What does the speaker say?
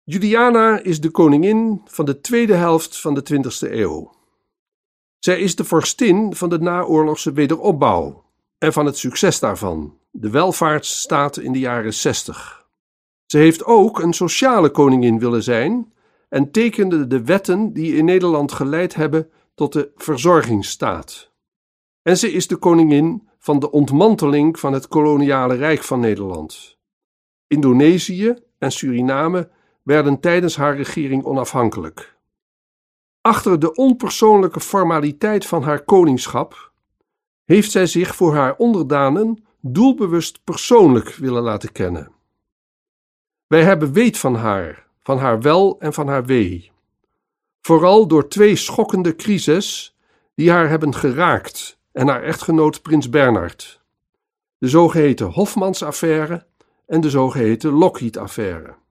Juliana is de koningin van de tweede helft van de 20e eeuw. Zij is de vorstin van de naoorlogse wederopbouw en van het succes daarvan, de welvaartsstaat in de jaren 60. Ze heeft ook een sociale koningin willen zijn en tekende de wetten die in Nederland geleid hebben tot de verzorgingsstaat. En ze is de koningin van de ontmanteling van het koloniale rijk van Nederland. Indonesië en Suriname werden tijdens haar regering onafhankelijk. Achter de onpersoonlijke formaliteit van haar koningschap heeft zij zich voor haar onderdanen doelbewust persoonlijk willen laten kennen. Wij hebben weet van haar wel en van haar wee. Vooral door 2 schokkende crises die haar hebben geraakt en haar echtgenoot prins Bernhard. De zogeheten Hofmans-affaire en de zogeheten Lockheed-affaire.